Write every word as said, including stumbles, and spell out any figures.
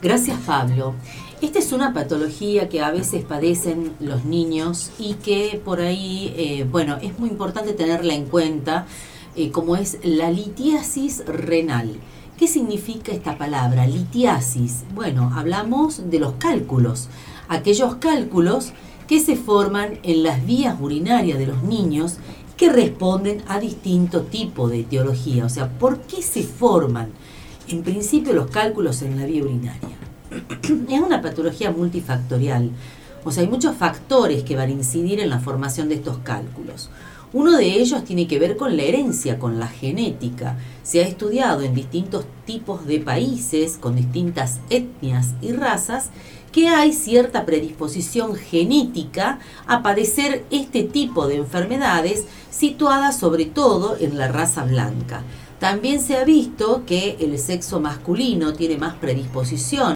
Gracias, Pablo. Esta es una patología que a veces padecen los niños y que por ahí, eh, bueno, es muy importante tenerla en cuenta, eh, como es la litiasis renal. ¿Qué significa esta palabra, litiasis? Bueno, hablamos de los cálculos, aquellos cálculos que se forman en las vías urinarias de los niños que responden a distinto tipo de etiología. O sea, ¿por qué se forman en principio los cálculos en la vía urinaria? Es una patología multifactorial, o sea, hay muchos factores que van a incidir en la formación de estos cálculos. Uno de ellos tiene que ver con la herencia, con la genética. Se ha estudiado en distintos tipos de países, con distintas etnias y razas, que hay cierta predisposición genética a padecer este tipo de enfermedades, situadas sobre todo en la raza blanca. También se ha visto que el sexo masculino tiene más predisposición